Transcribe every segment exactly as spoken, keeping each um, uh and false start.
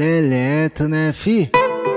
Rolê lento, né, fi?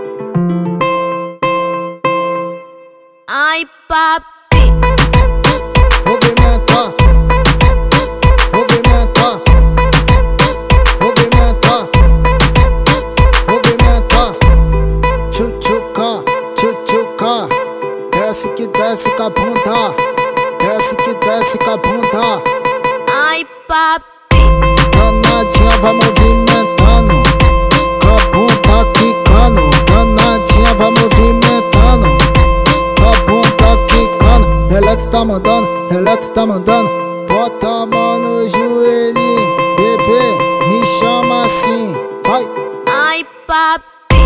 Ai, papi. Movimenta, movimenta, movimenta, movimenta. Tchutchuca, tchutchuca. Desce que desce com a bunda. Desce que desce com a bunda. Ai, papi. Danadinha vai movimentando, com a bunda quicando. Danadinha vai movimentando, com a bunda quicando. Relax tá mandando, relax tá mandando. Bota a mão no joelhinho, bebê, me chama assim, vai. Ai, papi.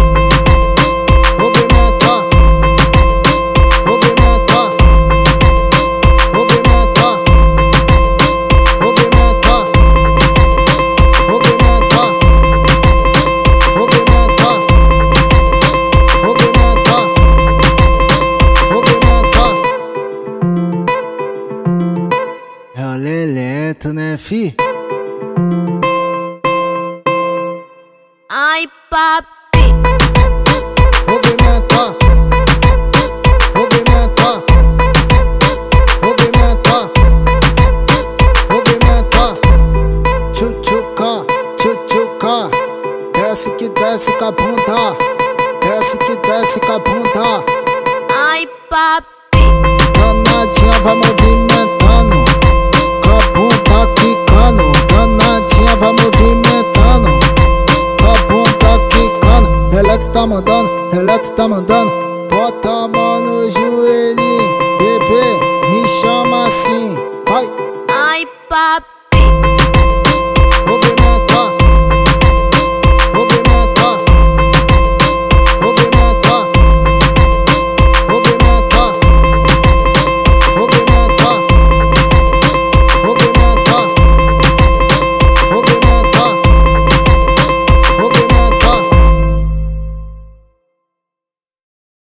Movimenta, movimenta, movimenta, movimenta, movimenta, movimenta, movimenta, movimenta. Rolê lento, né, fi? Ai, papi. Movimenta, movimenta, movimenta, movimenta. Tchutchuca, tchutchuca. Desce que desce com a bunda. Desce que desce com a bunda. Ai, papi. Danadinha vai movimentando, com a bunda quicando. Danadinha vai movimentando, com a bunda quicando. Relax tá mandando, relax tá mandando.